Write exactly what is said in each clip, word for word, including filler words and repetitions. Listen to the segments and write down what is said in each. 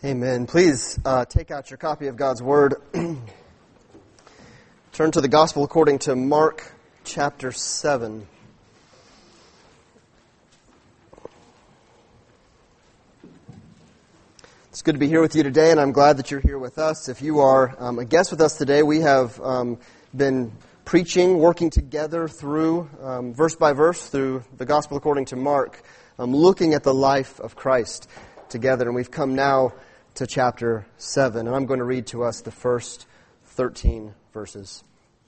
Amen. Please uh, take out your copy of God's Word. Turn to the Gospel according to Mark chapter seven. It's good to be here with you today, and I'm glad that you're here with us. If you are um, a guest with us today, we have um, been preaching, working together through, um, verse by verse, through the Gospel according to Mark, um, looking at the life of Christ together. And we've come now to chapter seven, and I'm going to read to us the first thirteen verses.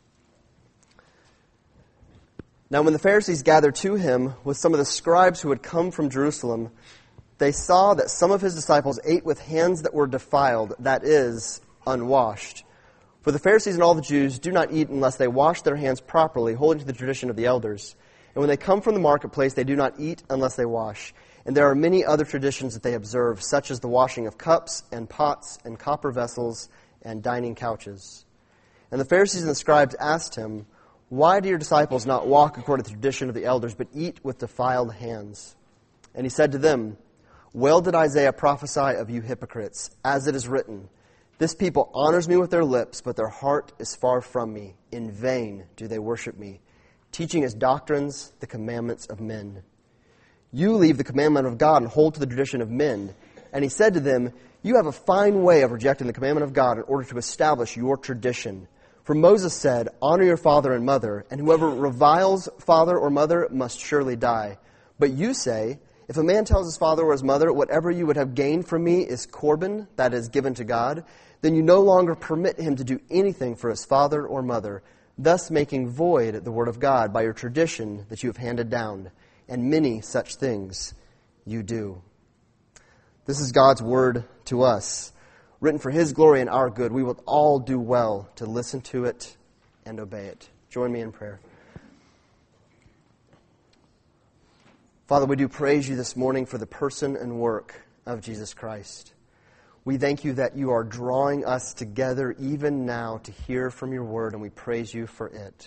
Now when the Pharisees gathered to him with some of the scribes who had come from Jerusalem, they saw that some of his disciples ate with hands that were defiled, that is, unwashed. For the Pharisees and all the Jews do not eat unless they wash their hands properly, holding to the tradition of the elders. And when they come from the marketplace, they do not eat unless they wash. And there are many other traditions that they observe, such as the washing of cups and pots and copper vessels and dining couches. And the Pharisees and the scribes asked him, "Why do your disciples not walk according to the tradition of the elders, but eat with defiled hands?" And he said to them, "Well did Isaiah prophesy of you hypocrites, as it is written, 'This people honors me with their lips, but their heart is far from me. In vain do they worship me, teaching as doctrines the commandments of men. You leave the commandment of God and hold to the tradition of men.' And he said to them, 'You have a fine way of rejecting the commandment of God in order to establish your tradition. For Moses said, honor your father and mother, and whoever reviles father or mother must surely die. But you say, if a man tells his father or his mother, whatever you would have gained from me is Corban, that is given to God, then you no longer permit him to do anything for his father or mother, thus making void the word of God by your tradition that you have handed down. And many such things you do.'" This is God's word to us, written for His glory and our good. We will all do well to listen to it and obey it. Join me in prayer. Father, we do praise You this morning for the person and work of Jesus Christ. We thank You that You are drawing us together even now to hear from Your word, and we praise You for it.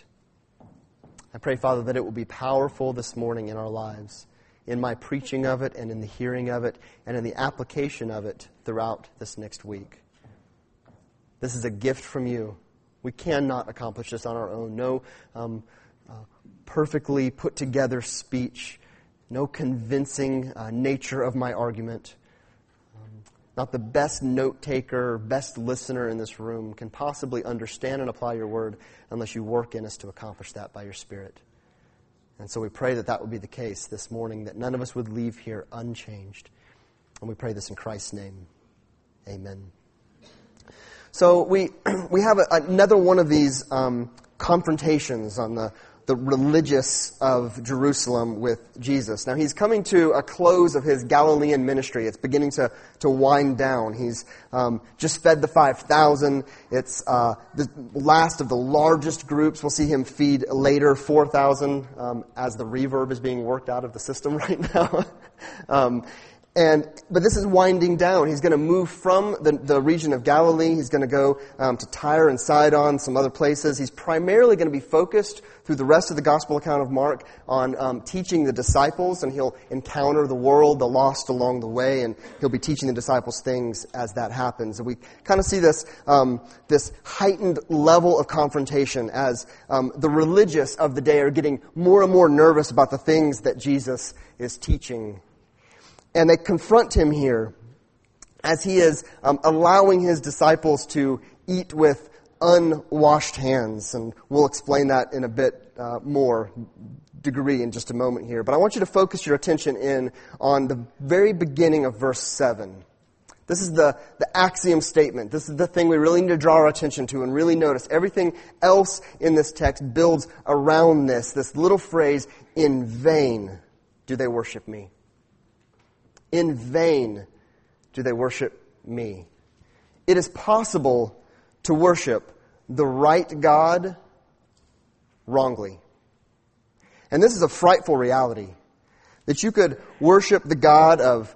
I pray, Father, that it will be powerful this morning in our lives, in my preaching of it and in the hearing of it and in the application of it throughout this next week. This is a gift from You. We cannot accomplish this on our own. No um, uh, perfectly put together speech, no convincing uh, nature of my argument. Um, not the best note taker, best listener in this room can possibly understand and apply Your word unless You work in us to accomplish that by Your Spirit. And so we pray that that would be the case this morning, that none of us would leave here unchanged. And we pray this in Christ's name. Amen. So we we have a, another one of these um, confrontations on the, the religious of Jerusalem with Jesus. Now he's coming to a close of His Galilean ministry. It's beginning to, to wind down. He's um, just fed the five thousand. It's uh, the last of the largest groups. We'll see Him feed later, four thousand, um, as the reverb is being worked out of the system right now. um, And, but this is winding down. He's going to move from the, the region of Galilee. He's going to go um, to Tyre and Sidon, some other places. He's primarily going to be focused through the rest of the gospel account of Mark on um, teaching the disciples, and he'll encounter the world, the lost along the way, and he'll be teaching the disciples things as that happens. And we kind of see this um, this heightened level of confrontation as um, the religious of the day are getting more and more nervous about the things that Jesus is teaching. And they confront Him here as He is um, allowing His disciples to eat with unwashed hands. And we'll explain that in a bit uh, more degree in just a moment here. But I want you to focus your attention in on the very beginning of verse seven. This is the, the axiom statement. This is the thing we really need to draw our attention to and really notice. Everything else in this text builds around this, this little phrase, "In vain do they worship me." In vain do they worship me. It is possible to worship the right God wrongly. And this is a frightful reality. That you could worship the God of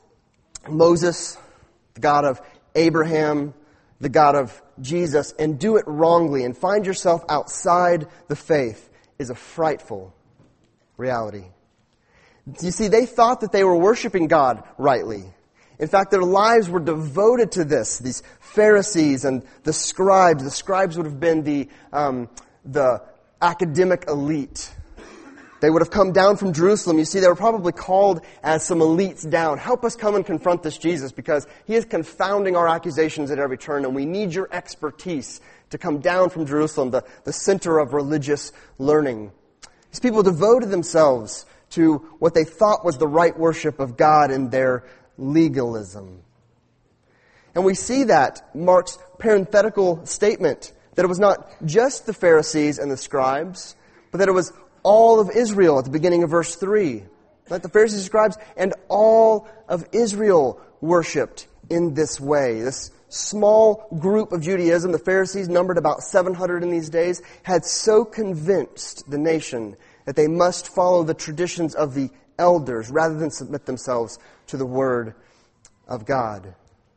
Moses, the God of Abraham, the God of Jesus, and do it wrongly and find yourself outside the faith is a frightful reality. You see, they thought that they were worshiping God rightly. In fact, their lives were devoted to this. These Pharisees and the scribes. The scribes would have been the, um, the academic elite. They would have come down from Jerusalem. You see, they were probably called as some elites down. Help us come and confront this Jesus because he is confounding our accusations at every turn, and we need your expertise to come down from Jerusalem, the, the center of religious learning. These people devoted themselves to what they thought was the right worship of God in their legalism. And we see that Mark's parenthetical statement that it was not just the Pharisees and the scribes, but that it was all of Israel at the beginning of verse three. Like the Pharisees and scribes and all of Israel worshipped in this way. This small group of Judaism, the Pharisees numbered about seven hundred in these days, had so convinced the nation that they must follow the traditions of the elders rather than submit themselves to the Word of God.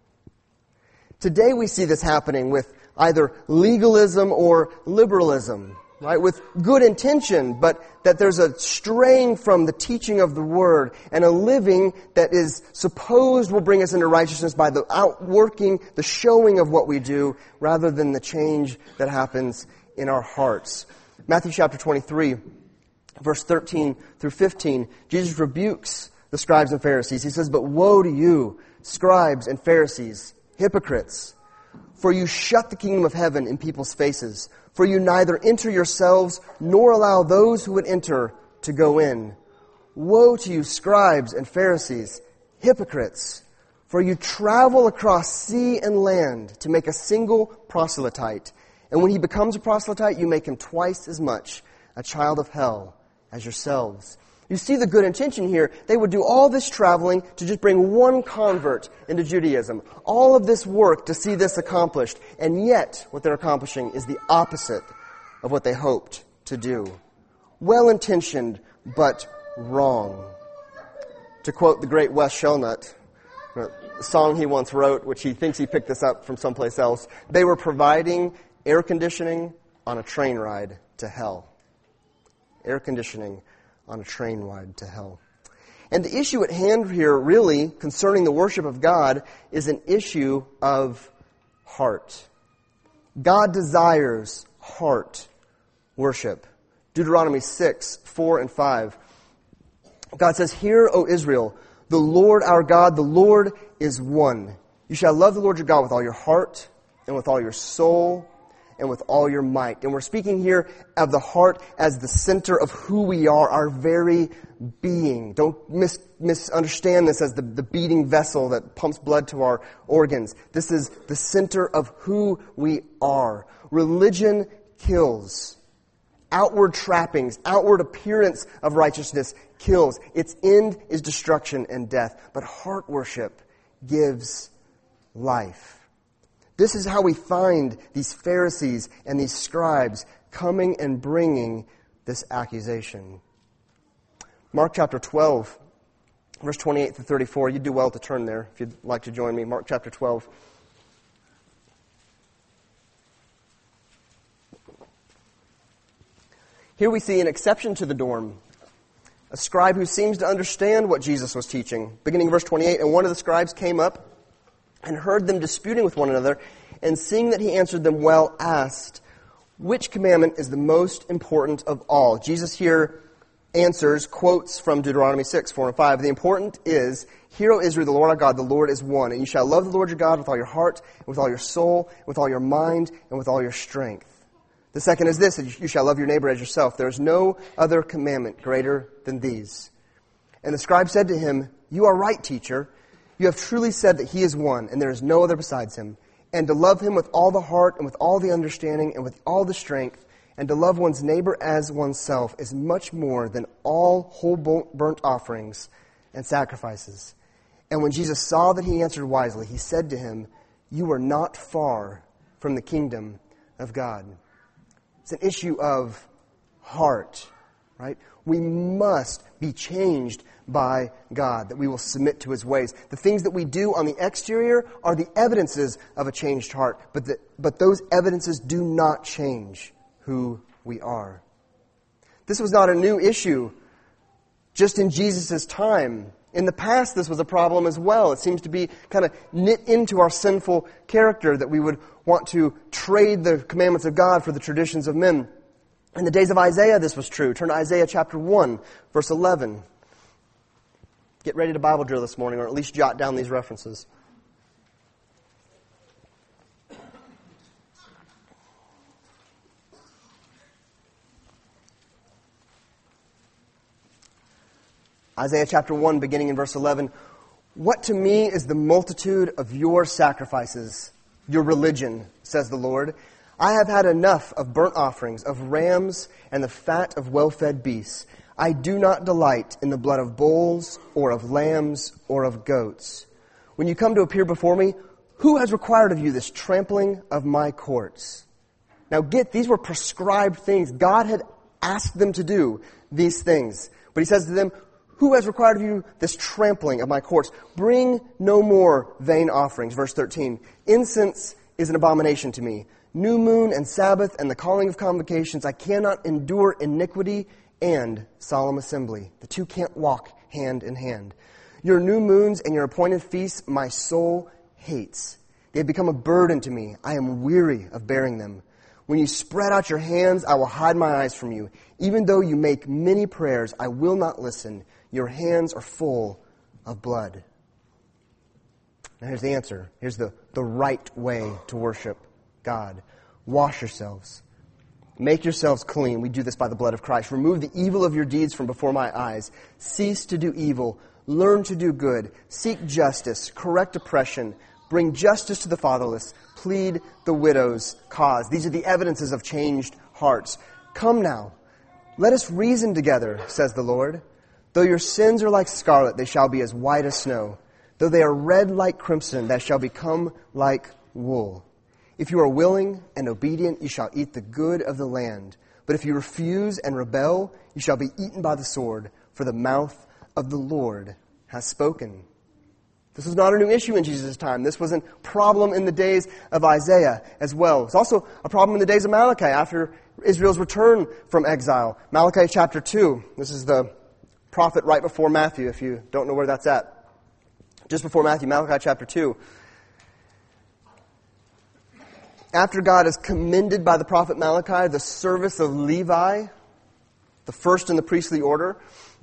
Today we see this happening with either legalism or liberalism. Right, with good intention, but that there's a straying from the teaching of the Word and a living that is supposed will bring us into righteousness by the outworking, the showing of what we do, rather than the change that happens in our hearts. Matthew chapter twenty-three, verse thirteen through fifteen, Jesus rebukes the scribes and Pharisees. He says, "But woe to you, scribes and Pharisees, hypocrites! For you shut the kingdom of heaven in people's faces. For you neither enter yourselves, nor allow those who would enter to go in. Woe to you, scribes and Pharisees, hypocrites! For you travel across sea and land to make a single proselyte. And when he becomes a proselyte, you make him twice as much a child of hell as yourselves." You see the good intention here. They would do all this traveling to just bring one convert into Judaism. All of this work to see this accomplished. And yet, what they're accomplishing is the opposite of what they hoped to do. Well-intentioned, but wrong. To quote the great Wes Shelnut, a song he once wrote, which he thinks he picked this up from someplace else, they were providing air conditioning on a train ride to hell. Air conditioning on a train ride to hell. And the issue at hand here, really, concerning the worship of God, is an issue of heart. God desires heart worship. Deuteronomy six, four and five. God says, "Hear, O Israel, the Lord our God, the Lord is one. You shall love the Lord your God with all your heart and with all your soul and with all your might." And we're speaking here of the heart as the center of who we are, our very being. Don't mis- misunderstand this as the, the beating vessel that pumps blood to our organs. This is the center of who we are. Religion kills. Outward trappings, outward appearance of righteousness kills. Its end is destruction and death. But heart worship gives life. This is how we find these Pharisees and these scribes coming and bringing this accusation. Mark chapter twelve, verse twenty-eight to thirty-four. You'd do well to turn there if you'd like to join me. Mark chapter twelve. Here we see an exception to the norm. A scribe who seems to understand what Jesus was teaching. Beginning of verse twenty-eight, "And one of the scribes came up and heard them disputing with one another, and seeing that he answered them well, asked, 'Which commandment is the most important of all?'" Jesus here answers, quotes from Deuteronomy six, four and five. "The important is, Hear, O Israel, the Lord our God, the Lord is one. And you shall love the Lord your God with all your heart, and with all your soul, and with all your mind, and with all your strength. The second is this, you shall love your neighbor as yourself. There is no other commandment greater than these." And the scribe said to him, "You are right, teacher. You have truly said that he is one, and there is no other besides him. And to love him with all the heart, and with all the understanding, and with all the strength, and to love one's neighbor as oneself is much more than all whole burnt offerings and sacrifices." And when Jesus saw that he answered wisely, he said to him, "You are not far from the kingdom of God." It's an issue of heart, right? We must be changed by God, that we will submit to His ways. The things that we do on the exterior are the evidences of a changed heart, but the, but those evidences do not change who we are. This was not a new issue just in Jesus' time In the past, this was a problem as well. It seems to be kind of knit into our sinful character that we would want to trade the commandments of God for the traditions of men. In the days of Isaiah, this was true. Turn to Isaiah chapter one, verse eleven. Get ready to Bible drill this morning, or at least jot down these references. Isaiah chapter one, beginning in verse eleven. What to me is the multitude of your sacrifices, your religion, says the Lord. I have had enough of burnt offerings, of rams, and the fat of well-fed beasts. I do not delight in the blood of bulls, or of lambs, or of goats. When you come to appear before me, who has required of you this trampling of my courts? Now get, these were prescribed things. God had asked them to do these things. But he says to them, who has required of you this trampling of my courts? Bring no more vain offerings. Verse thirteen. Incense is an abomination to me. New moon and Sabbath and the calling of convocations. I cannot endure iniquity and solemn assembly. The two can't walk hand in hand. Your new moons and your appointed feasts my soul hates. They have become a burden to me. I am weary of bearing them. When you spread out your hands, I will hide my eyes from you. Even though you make many prayers, I will not listen. Your hands are full of blood. Now here's the answer. Here's the, the right way to worship God. Wash yourselves. Make yourselves clean. We do this by the blood of Christ. Remove the evil of your deeds from before my eyes. Cease to do evil. Learn to do good. Seek justice. Correct oppression. Bring justice to the fatherless. Plead the widow's cause. These are the evidences of changed hearts. Come now. Let us reason together, says the Lord. Though your sins are like scarlet, they shall be as white as snow. Though they are red like crimson, they shall become like wool. If you are willing and obedient, you shall eat the good of the land. But if you refuse and rebel, you shall be eaten by the sword, for the mouth of the Lord has spoken. This was not a new issue in Jesus' time. This was a problem in the days of Isaiah as well. It's also a problem in the days of Malachi after Israel's return from exile. Malachi chapter two. This is the prophet right before Matthew, if you don't know where that's at. Just before Matthew, Malachi chapter two. After God has commended by the prophet Malachi the service of Levi, the first in the priestly order,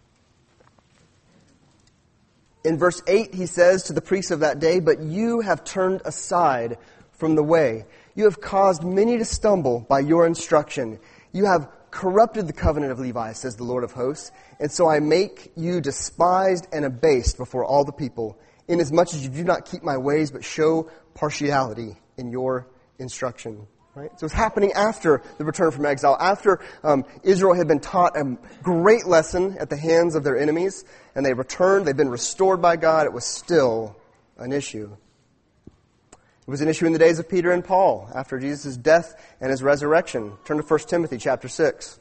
in verse eight he says to the priests of that day, but you have turned aside from the way. You have caused many to stumble by your instruction. You have corrupted the covenant of Levi, says the Lord of hosts, and so I make you despised and abased before all the people, inasmuch as you do not keep my ways, but show partiality in your instruction. Right? So it's happening after the return from exile, after um, Israel had been taught a great lesson at the hands of their enemies, and they returned, they've been restored by God. It was still an issue. It was an issue in the days of Peter and Paul after Jesus' death and his resurrection. Turn to First Timothy chapter six.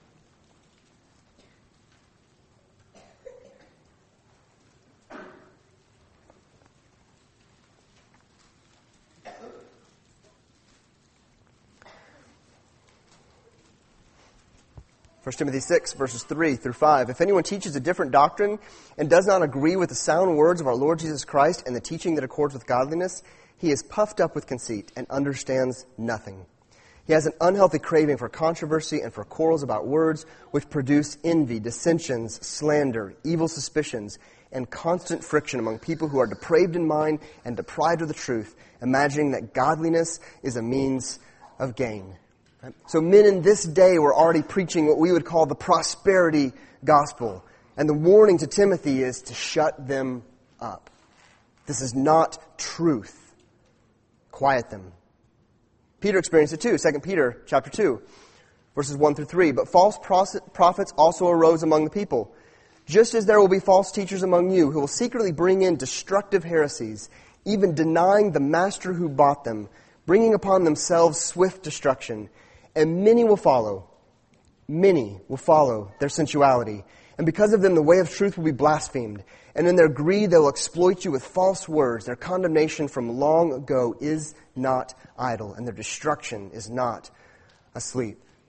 First Timothy six, verses three through five. If anyone teaches a different doctrine and does not agree with the sound words of our Lord Jesus Christ and the teaching that accords with godliness, he is puffed up with conceit and understands nothing. He has an unhealthy craving for controversy and for quarrels about words, which produce envy, dissensions, slander, evil suspicions, and constant friction among people who are depraved in mind and deprived of the truth, imagining that godliness is a means of gain. So men in this day were already preaching what we would call the prosperity gospel. And the warning to Timothy is to shut them up. This is not truth. Quiet them. Peter experienced it too. Second Peter chapter two, verses one through three. But false prophets also arose among the people, just as there will be false teachers among you who will secretly bring in destructive heresies, even denying the master who bought them, bringing upon themselves swift destruction. And many will follow. Many will follow their sensuality. And because of them, the way of truth will be blasphemed. And in their greed, they will exploit you with false words. Their condemnation from long ago is not idle, and their destruction is not asleep.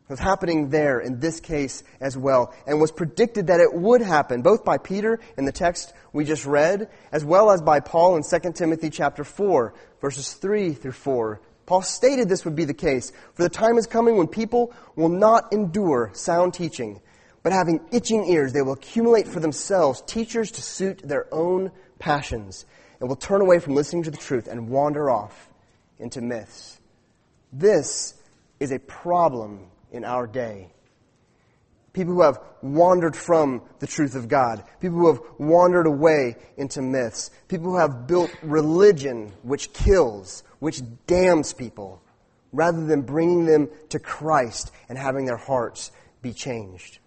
It was happening there in this case as well, and was predicted that it would happen, both by Peter in the text we just read, as well as by Paul in Second Timothy chapter four, verses three through four. Paul stated this would be the case. For the time is coming when people will not endure sound teaching, but having itching ears, they will accumulate for themselves teachers to suit their own passions, and will turn away from listening to the truth and wander off into myths. This is a problem in our day. People who have wandered from the truth of God. People who have wandered away into myths. People who have built religion which kills, which damns people, rather than bringing them to Christ and having their hearts be changed.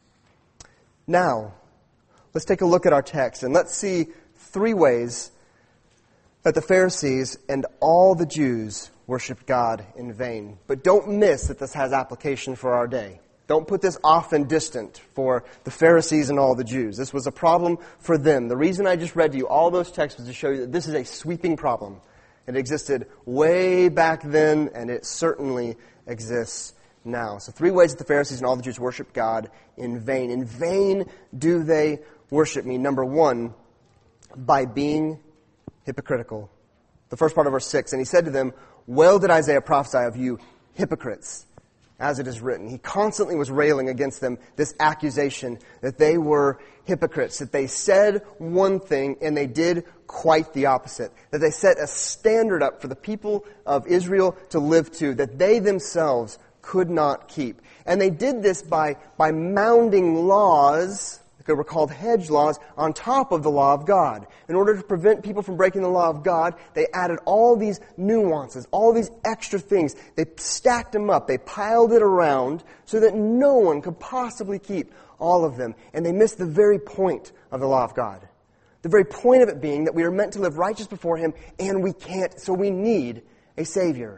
Now, let's take a look at our text and let's see three ways that the Pharisees and all the Jews worshiped God in vain. But don't miss that this has application for our day. Don't put this off and distant for the Pharisees and all the Jews. This was a problem for them. The reason I just read to you all those texts was to show you that this is a sweeping problem. It existed way back then, and it certainly exists now. So three ways that the Pharisees and all the Jews worship God in vain. In vain do they worship me. Number one, by being hypocritical. The first part of verse six, and he said to them, well did Isaiah prophesy of you, hypocrites, as it is written. He constantly was railing against them, this accusation that they were hypocrites, that they said one thing and they did quite the opposite, that they set a standard up for the people of Israel to live to, that they themselves could not keep. And they did this by, by mounding laws, that were called hedge laws, on top of the law of God. In order to prevent people from breaking the law of God, they added all these nuances, all these extra things. They stacked them up. They piled it around so that no one could possibly keep all of them. And they missed the very point of the law of God. The very point of it being that we are meant to live righteous before Him, and we can't, so we need a Savior.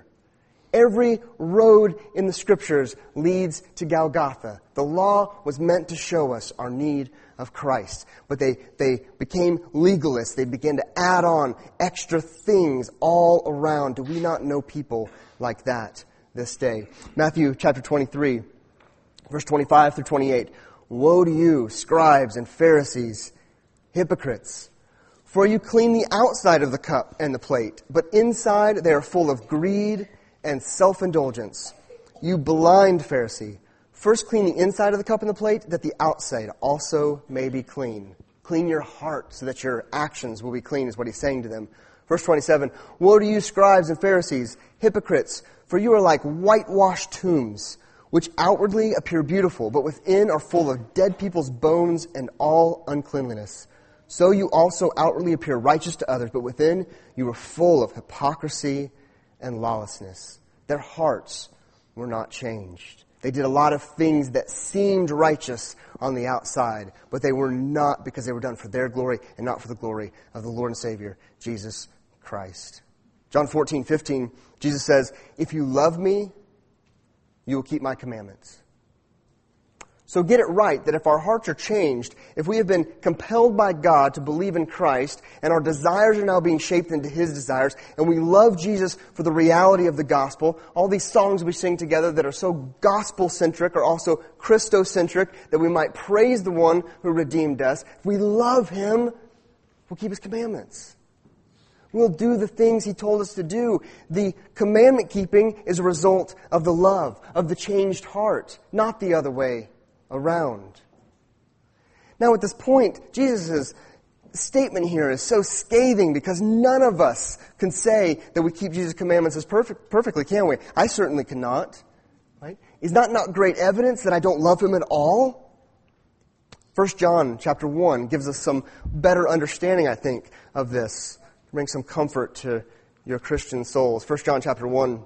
Every road in the Scriptures leads to Golgotha. The law was meant to show us our need of Christ. But they, they became legalists. They began to add on extra things all around. Do we not know people like that this day? Matthew chapter twenty-three, verse twenty-five through twenty-eight. Woe to you, scribes and Pharisees, hypocrites! For you clean the outside of the cup and the plate, but inside they are full of greed and self-indulgence. You blind Pharisee, first clean the inside of the cup and the plate, that the outside also may be clean. Clean your heart so that your actions will be clean, is what he's saying to them. Verse twenty-seven, woe to you, scribes and Pharisees, hypocrites, for you are like whitewashed tombs, which outwardly appear beautiful, but within are full of dead people's bones and all uncleanliness. So you also outwardly appear righteous to others, but within you are full of hypocrisy and lawlessness. Their hearts were not changed. They did a lot of things that seemed righteous on the outside, but they were not, because they were done for their glory and not for the glory of the Lord and Savior, Jesus Christ. John fourteen fifteen, Jesus says, if you love me, you will keep my commandments. So get it right that if our hearts are changed, if we have been compelled by God to believe in Christ, and our desires are now being shaped into His desires, and we love Jesus for the reality of the gospel, all these songs we sing together that are so gospel-centric are also Christocentric, that we might praise the one who redeemed us. If we love Him, we'll keep His commandments. We'll do the things He told us to do. The commandment keeping is a result of the love, of the changed heart, not the other way around. Now at this point, Jesus' statement here is so scathing because none of us can say that we keep Jesus' commandments as perfect, perfectly, can we? I certainly cannot. Right? Is that not great evidence that I don't love Him at all? First John chapter one gives us some better understanding, I think, of this. Bring some comfort to your Christian souls. First John chapter one.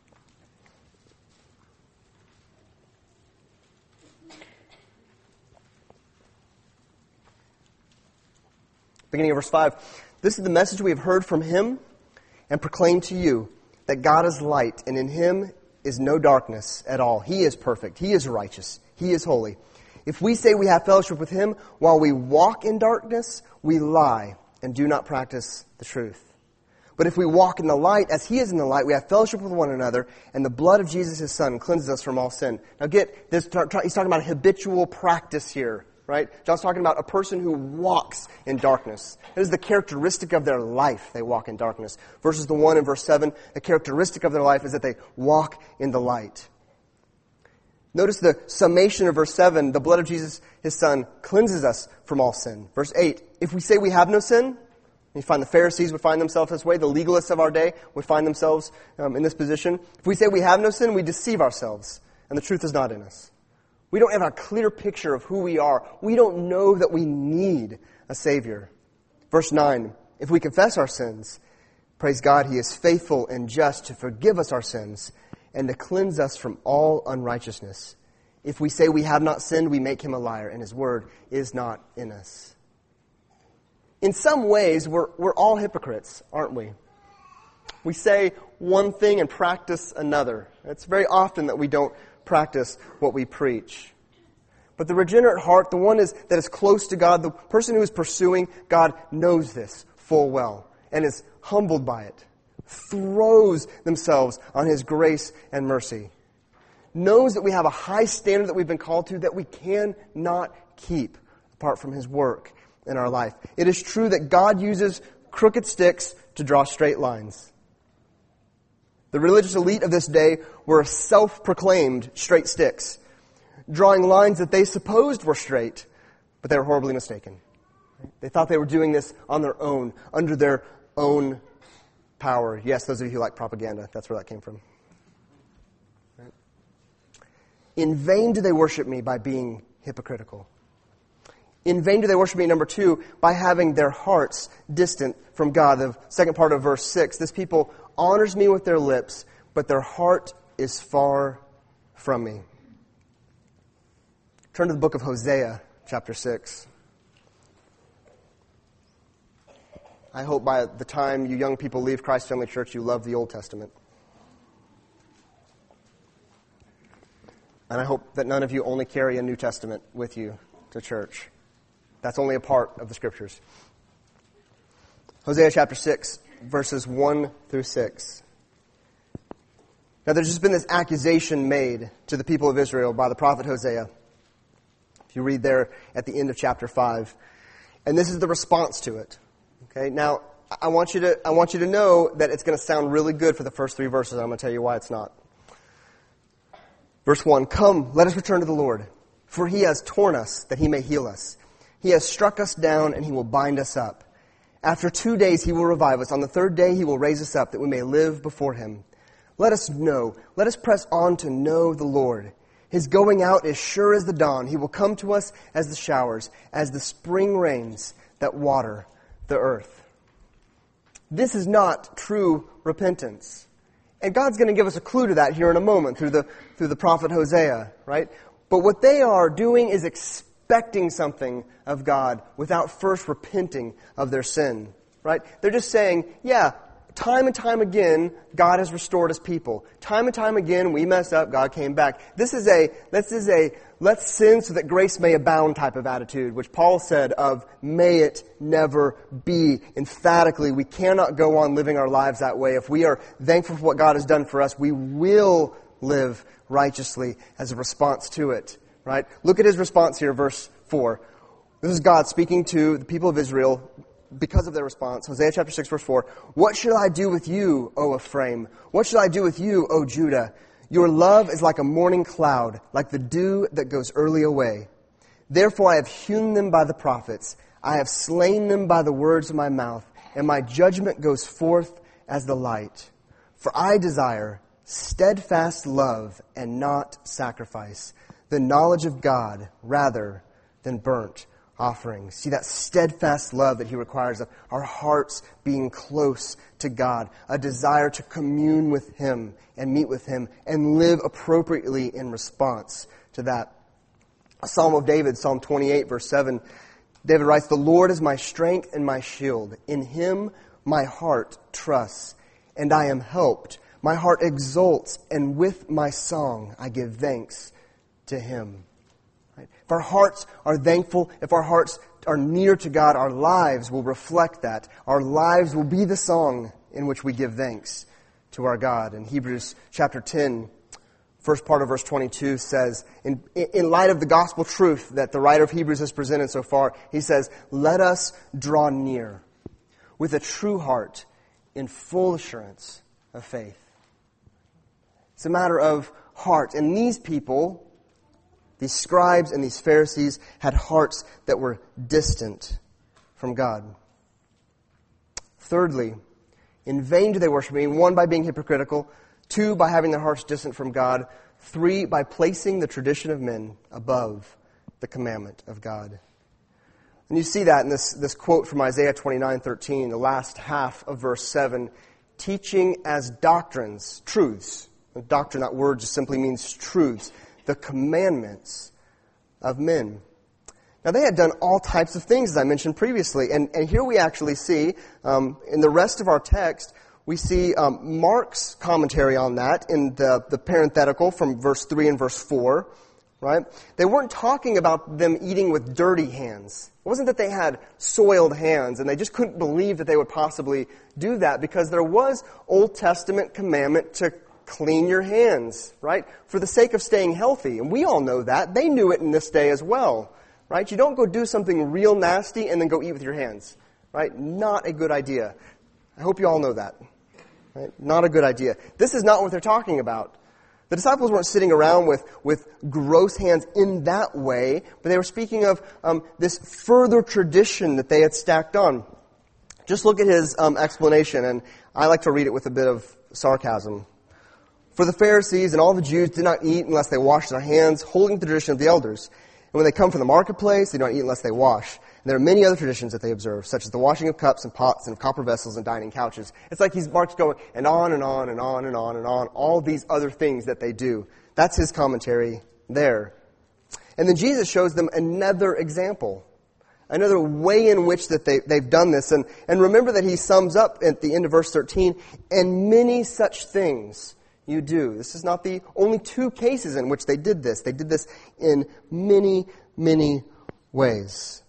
Beginning of verse five. This is the message we have heard from Him and proclaimed to you, that God is light, and in Him is no darkness at all. He is perfect. He is righteous. He is holy. If we say we have fellowship with Him while we walk in darkness, we lie and do not practice the truth. But if we walk in the light, as He is in the light, we have fellowship with one another, and the blood of Jesus, His Son, cleanses us from all sin. Now get this, he's talking about habitual practice here, right? John's talking about a person who walks in darkness. It is the characteristic of their life, they walk in darkness. Verses the one and verse seven, the characteristic of their life is that they walk in the light. Notice the summation of verse seven, the blood of Jesus, His Son, cleanses us from all sin. Verse eight, if we say we have no sin, you find the Pharisees would find themselves this way. The legalists of our day would find themselves um, in this position. If we say we have no sin, we deceive ourselves, and the truth is not in us. We don't have a clear picture of who we are. We don't know that we need a Savior. Verse nine, if we confess our sins, praise God, He is faithful and just to forgive us our sins and to cleanse us from all unrighteousness. If we say we have not sinned, we make Him a liar, and His word is not in us. In some ways, we're, we're all hypocrites, aren't we? We say one thing and practice another. It's very often that we don't practice what we preach. But the regenerate heart, the one is, that is close to God, the person who is pursuing God knows this full well and is humbled by it, throws themselves on His grace and mercy, knows that we have a high standard that we've been called to that we cannot keep apart from His work in our life. It is true that God uses crooked sticks to draw straight lines. The religious elite of this day were self-proclaimed straight sticks, drawing lines that they supposed were straight, but they were horribly mistaken. They thought they were doing this on their own, under their own power. Yes, those of you who like propaganda, that's where that came from. Right? In vain do they worship me by being hypocritical. In vain do they worship me, number two, by having their hearts distant from God. The second part of verse six, this people honors me with their lips, but their heart is far from me. Turn to the book of Hosea, chapter six. I hope by the time you young people leave Christ Family Church, you love the Old Testament. And I hope that none of you only carry a New Testament with you to church. That's only a part of the Scriptures. Hosea chapter six, verses one through six. Now there's just been this accusation made to the people of Israel by the prophet Hosea. If you read there at the end of chapter five. And this is the response to it. Okay, now I want you to I want you to know that it's going to sound really good for the first three verses, and I'm going to tell you why it's not. Verse one, come, let us return to the Lord, for He has torn us that He may heal us. He has struck us down, and He will bind us up. After two days He will revive us. On the third day He will raise us up, that we may live before Him. Let us know, let us press on to know the Lord. His going out is sure as the dawn. He will come to us as the showers, as the spring rains that water the earth. This is not true repentance. And God's going to give us a clue to that here in a moment through the, through the prophet Hosea, right? But what they are doing is expecting expecting something of God without first repenting of their sin, right? They're just saying, yeah, time and time again, God has restored His people. Time and time again, we messed up, God came back. This is a, this is a, let's sin so that grace may abound type of attitude, which Paul said of, may it never be. Emphatically, we cannot go on living our lives that way. If we are thankful for what God has done for us, we will live righteously as a response to it. Right? Look at His response here, verse four. This is God speaking to the people of Israel because of their response. Hosea chapter six, verse four. What shall I do with you, O Ephraim? What shall I do with you, O Judah? Your love is like a morning cloud, like the dew that goes early away. Therefore I have hewn them by the prophets. I have slain them by the words of my mouth, and my judgment goes forth as the light. For I desire steadfast love and not sacrifice, the knowledge of God rather than burnt offerings. See that steadfast love that He requires of our hearts being close to God, a desire to commune with Him and meet with Him and live appropriately in response to that. A Psalm of David, Psalm twenty-eight, verse seven, David writes, the Lord is my strength and my shield. In Him my heart trusts, and I am helped. My heart exults, and with my song I give thanks to Him. Right? If our hearts are thankful, if our hearts are near to God, our lives will reflect that. Our lives will be the song in which we give thanks to our God. In Hebrews chapter ten, first part of verse twenty-two says, in, in light of the gospel truth that the writer of Hebrews has presented so far, he says, let us draw near with a true heart in full assurance of faith. It's a matter of heart. And these people, these scribes and these Pharisees, had hearts that were distant from God. Thirdly, in vain do they worship me. One, by being hypocritical. Two, by having their hearts distant from God. Three, by placing the tradition of men above the commandment of God. And you see that in this, this quote from Isaiah twenty-nine thirteen, the last half of verse seven, teaching as doctrines, truths. Doctrine, that word just simply means truths. The commandments of men. Now, they had done all types of things, as I mentioned previously. And, and here we actually see, um, in the rest of our text, we see um, Mark's commentary on that in the, the parenthetical from verse three and verse four. Right? They weren't talking about them eating with dirty hands. It wasn't that they had soiled hands, and they just couldn't believe that they would possibly do that, because there was Old Testament commandment to clean your hands, right? For the sake of staying healthy. And we all know that. They knew it in this day as well, right? You don't go do something real nasty and then go eat with your hands, right? Not a good idea. I hope you all know that, right? Not a good idea. This is not what they're talking about. The disciples weren't sitting around with, with gross hands in that way, but they were speaking of um, this further tradition that they had stacked on. Just look at his um, explanation, and I like to read it with a bit of sarcasm. For the Pharisees and all the Jews did not eat unless they washed their hands, holding the tradition of the elders. And when they come from the marketplace, they do not eat unless they wash. And there are many other traditions that they observe, such as the washing of cups and pots and of copper vessels and dining couches. It's like he's Mark's going, and on and on and on and on and on, all these other things that they do. That's his commentary there. And then Jesus shows them another example, another way in which that they, they've done this. And, and remember that he sums up at the end of verse thirteen, and many such things you do. This is not the only two cases in which they did this. They did this in many, many ways.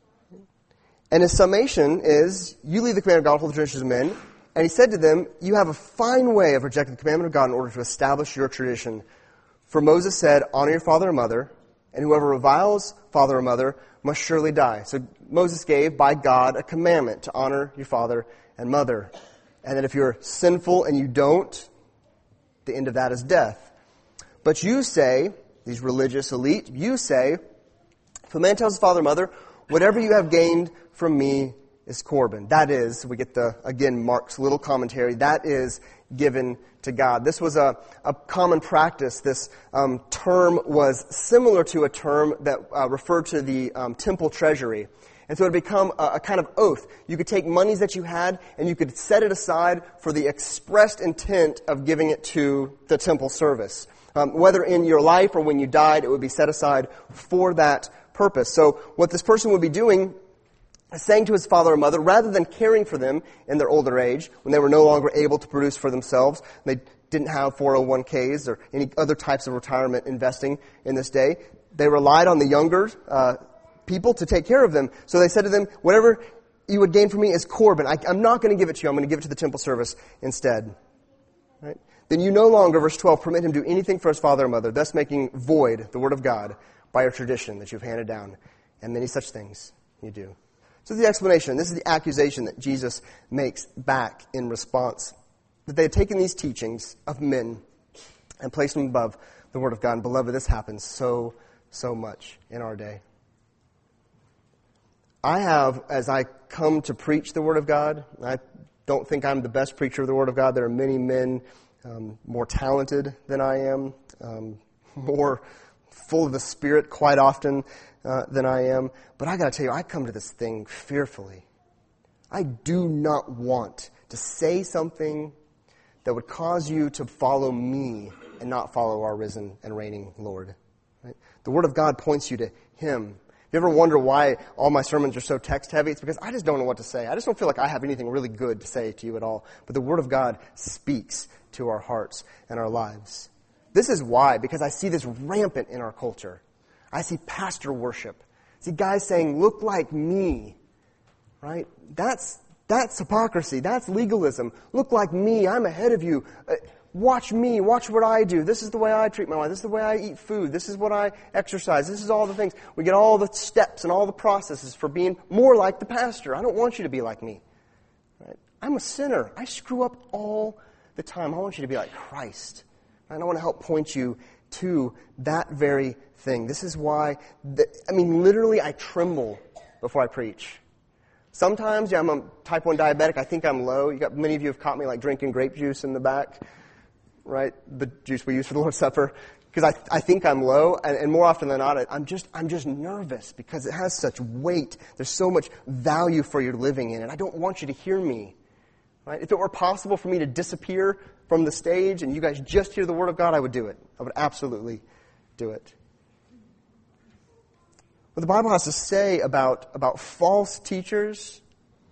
And his summation is, you leave the commandment of God, hold the traditions of men. And he said to them, you have a fine way of rejecting the commandment of God in order to establish your tradition. For Moses said, honor your father and mother, and whoever reviles father or mother must surely die. So Moses gave, by God, a commandment to honor your father and mother. And that if you're sinful and you don't, the end of that is death. But you say, these religious elite, you say, if a man tells his father or mother, whatever you have gained from me is Corban. That is, we get the, again, Mark's little commentary, that is given to God. This was a, a common practice. This um, term was similar to a term that uh, referred to the um, temple treasury. And so it had become a, a kind of oath. You could take monies that you had and you could set it aside for the expressed intent of giving it to the temple service. Um, whether in your life or when you died, it would be set aside for that purpose. So what this person would be doing is saying to his father or mother, rather than caring for them in their older age, when they were no longer able to produce for themselves, they didn't have four oh one k's or any other types of retirement investing in this day, they relied on the younger uh people to take care of them. So they said to them, whatever you would gain from me is Corban. I, I'm not going to give it to you. I'm going to give it to the temple service instead. Right? Then you no longer, verse twelve, permit him to do anything for his father or mother, thus making void the word of God by your tradition that you've handed down. And many such things you do. So the explanation, this is the accusation that Jesus makes back in response. That they had taken these teachings of men and placed them above the word of God. And beloved, this happens so, so much in our day. I have, as I come to preach the Word of God, I don't think I'm the best preacher of the Word of God. There are many men um, more talented than I am, um, more full of the Spirit quite often uh, than I am. But I got to tell you, I come to this thing fearfully. I do not want to say something that would cause you to follow me and not follow our risen and reigning Lord. Right? The Word of God points you to Him. You ever wonder why all my sermons are so text-heavy? It's because I just don't know what to say. I just don't feel like I have anything really good to say to you at all. But the Word of God speaks to our hearts and our lives. This is why, because I see this rampant in our culture. I see pastor worship. I see guys saying, look like me. Right? That's That's hypocrisy. That's legalism. Look like me. I'm ahead of you. Uh, watch me. Watch what I do. This is the way I treat my wife. This is the way I eat food. This is what I exercise. This is all the things. We get all the steps and all the processes for being more like the pastor. I don't want you to be like me. Right? I'm a sinner. I screw up all the time. I want you to be like Christ. And I want to help point you to that very thing. This is why, the, I mean, literally I tremble before I preach. Sometimes, yeah, I'm a type one diabetic. I think I'm low. You got many of you have caught me like drinking grape juice in the back, right? The juice we use for the Lord's Supper. Because I, I think I'm low, and, and more often than not, I'm just, I'm just nervous because it has such weight. There's so much value for your living in it. I don't want you to hear me, right? If it were possible for me to disappear from the stage and you guys just hear the Word of God, I would do it. I would absolutely do it. What the Bible has to say about, about false teachers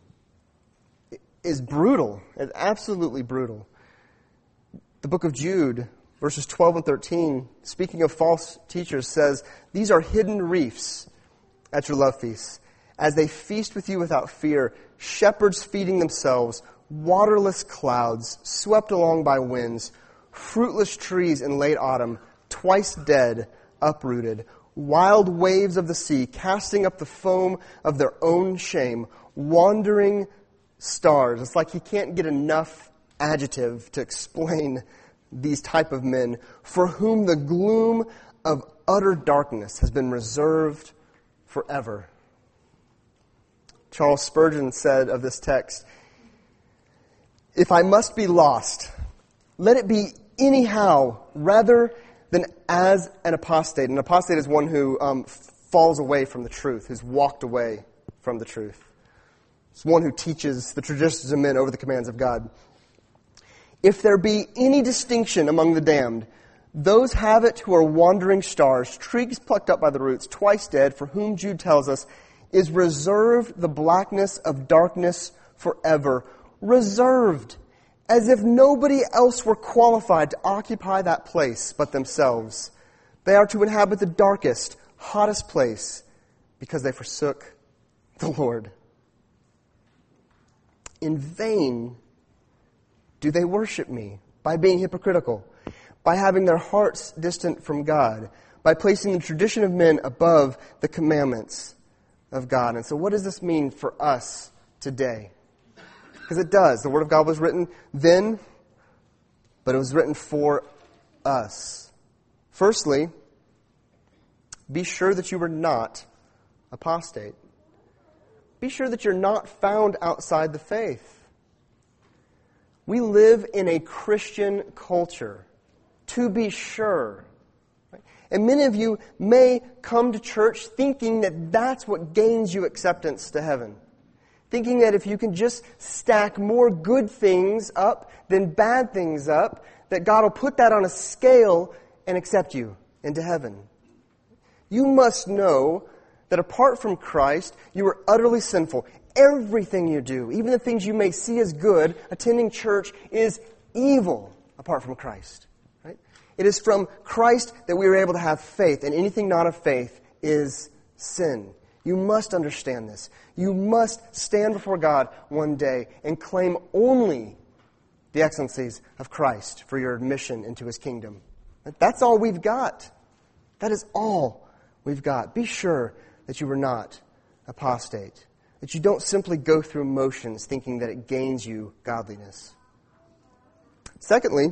is brutal. It's absolutely brutal. The book of Jude, verses twelve and thirteen, speaking of false teachers, says, "These are hidden reefs at your love feasts, as they feast with you without fear, shepherds feeding themselves, waterless clouds, swept along by winds, fruitless trees in late autumn, twice dead, uprooted, wild waves of the sea, casting up the foam of their own shame, wandering stars." It's like he can't get enough adjective to explain these type of men, for whom the gloom of utter darkness has been reserved forever. Charles Spurgeon said of this text, "If I must be lost, let it be anyhow rather than as an apostate." An apostate is one who um, falls away from the truth, who's walked away from the truth. It's one who teaches the traditions of men over the commands of God. "If there be any distinction among the damned, those have it who are wandering stars, twigs plucked up by the roots, twice dead, for whom Jude tells us, is reserved the blackness of darkness forever." Reserved. As if nobody else were qualified to occupy that place but themselves. They are to inhabit the darkest, hottest place because they forsook the Lord. In vain do they worship me by being hypocritical, by having their hearts distant from God, by placing the tradition of men above the commandments of God. And so what does this mean for us today? Because it does. The Word of God was written then, but it was written for us. Firstly, be sure that you are not apostate. Be sure that you're not found outside the faith. We live in a Christian culture, to be sure. And many of you may come to church thinking that that's what gains you acceptance to heaven. Thinking that if you can just stack more good things up than bad things up, that God will put that on a scale and accept you into heaven. You must know that apart from Christ, you are utterly sinful. Everything you do, even the things you may see as good, attending church, is evil apart from Christ. Right? It is from Christ that we are able to have faith, and anything not of faith is sin. You must understand this. You must stand before God one day and claim only the excellencies of Christ for your admission into His kingdom. That's all we've got. That is all we've got. Be sure that you are not apostate. That you don't simply go through motions thinking that it gains you godliness. Secondly,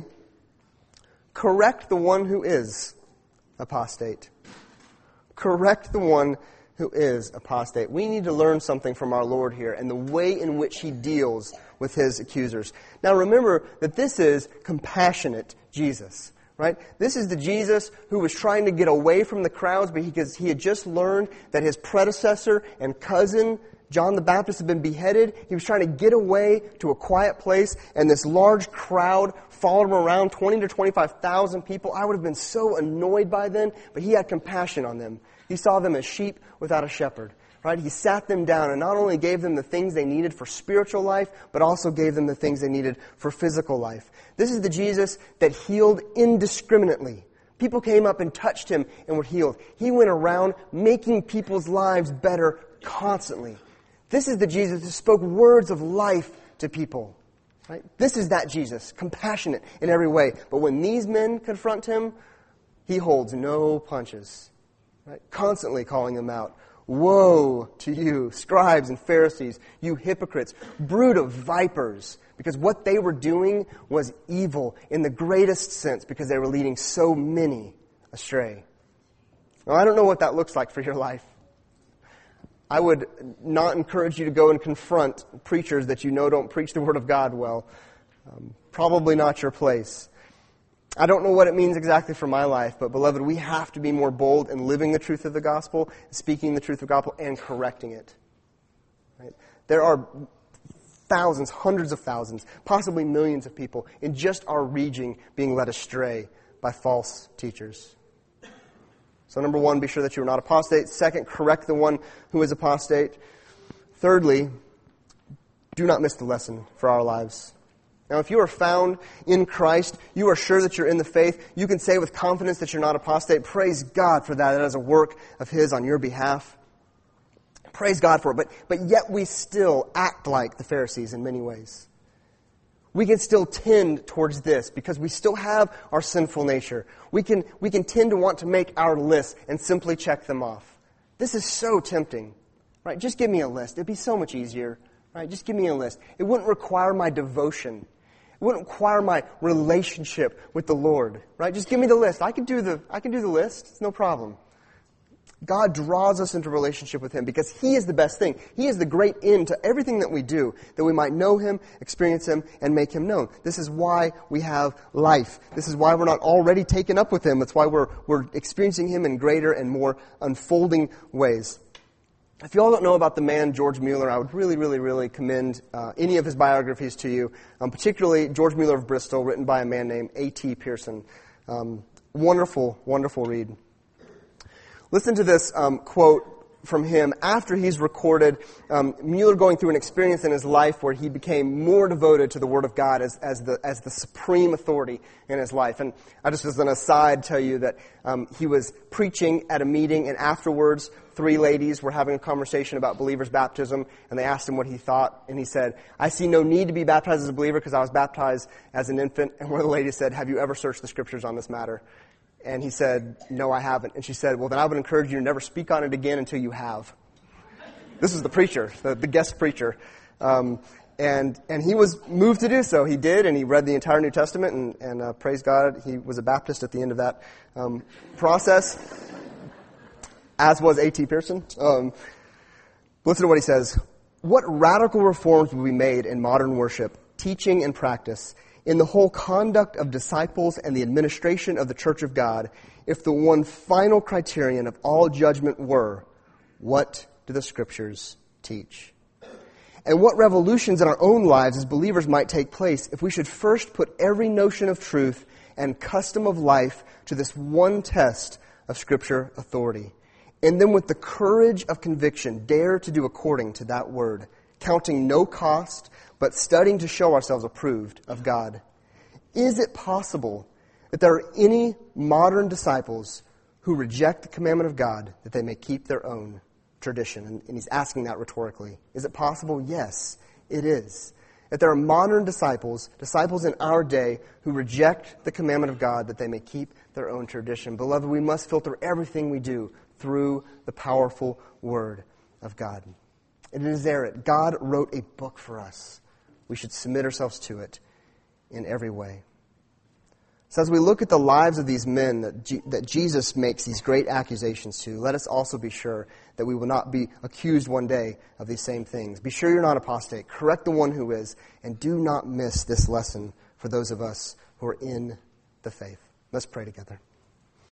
correct the one who is apostate. Correct the one who is apostate. We need to learn something from our Lord here and the way in which He deals with His accusers. Now remember that this is compassionate Jesus, right? This is the Jesus who was trying to get away from the crowds because he had just learned that his predecessor and cousin, John the Baptist, had been beheaded. He was trying to get away to a quiet place, and this large crowd followed him around, twenty to twenty-five thousand people. I would have been so annoyed by then, but he had compassion on them. He saw them as sheep without a shepherd, right? He sat them down and not only gave them the things they needed for spiritual life, but also gave them the things they needed for physical life. This is the Jesus that healed indiscriminately. People came up and touched Him and were healed. He went around making people's lives better constantly. This is the Jesus who spoke words of life to people. Right? This is that Jesus, compassionate in every way. But when these men confront him, he holds no punches. Right? Constantly calling them out. Woe to you, scribes and Pharisees, you hypocrites, brood of vipers. Because what they were doing was evil in the greatest sense, because they were leading so many astray. Now, I don't know what that looks like for your life. I would not encourage you to go and confront preachers that you know don't preach the Word of God well. Um, probably not your place. I don't know what it means exactly for my life, but beloved, we have to be more bold in living the truth of the gospel, speaking the truth of the gospel, and correcting it. Right? There are thousands, hundreds of thousands, possibly millions of people in just our region being led astray by false teachers. So number one, be sure that you are not apostate. Second, correct the one who is apostate. Thirdly, do not miss the lesson for our lives. Now, if you are found in Christ, you are sure that you're in the faith, you can say with confidence that you're not apostate. Praise God for that. That is a work of His on your behalf. Praise God for it. But, but yet we still act like the Pharisees in many ways. We can still tend towards this because we still have our sinful nature. We can, we can tend to want to make our lists and simply check them off. This is so tempting. Right? Just give me a list. It'd be so much easier. Right? Just give me a list. It wouldn't require my devotion. It wouldn't require my relationship with the Lord. Right? Just give me the list. I can do the, I can do the list. It's no problem. God draws us into relationship with Him because He is the best thing. He is the great end to everything that we do, that we might know Him, experience Him, and make Him known. This is why we have life. This is why we're not already taken up with Him. It's why we're, we're experiencing Him in greater and more unfolding ways. If you all don't know about the man George Mueller, I would really, really, really commend uh, any of his biographies to you, um, particularly George Mueller of Bristol, written by a man named A T Pearson. Um, wonderful, wonderful read. Listen to this um, quote from him after he's recorded um, Mueller going through an experience in his life where he became more devoted to the Word of God as, as the as the supreme authority in his life. And I just as an aside tell you that um, he was preaching at a meeting, and afterwards three ladies were having a conversation about believers' baptism, and they asked him what he thought, and he said, I see no need to be baptized as a believer because I was baptized as an infant. And one of the ladies said, have you ever searched the Scriptures on this matter? And he said, no, I haven't. And she said, well, then I would encourage you to never speak on it again until you have. This is the preacher, the, the guest preacher. Um, and and he was moved to do so. He did, and he read the entire New Testament, and, and uh, praise God, he was a Baptist at the end of that um, process, as was A T Pearson. Um, listen to what he says. What radical reforms will be made in modern worship, teaching, and practice in the whole conduct of disciples and the administration of the Church of God, if the one final criterion of all judgment were, what do the Scriptures teach? And what revolutions in our own lives as believers might take place if we should first put every notion of truth and custom of life to this one test of Scripture authority, and then with the courage of conviction dare to do according to that word, counting no cost, but studying to show ourselves approved of God. Is it possible that there are any modern disciples who reject the commandment of God that they may keep their own tradition? And, and he's asking that rhetorically. Is it possible? Yes, it is. That there are modern disciples, disciples in our day, who reject the commandment of God that they may keep their own tradition. Beloved, we must filter everything we do through the powerful Word of God. And it is there. God wrote a book for us. We should submit ourselves to it in every way. So as we look at the lives of these men that, G- that Jesus makes these great accusations to, let us also be sure that we will not be accused one day of these same things. Be sure you're not apostate. Correct the one who is. And do not miss this lesson for those of us who are in the faith. Let's pray together.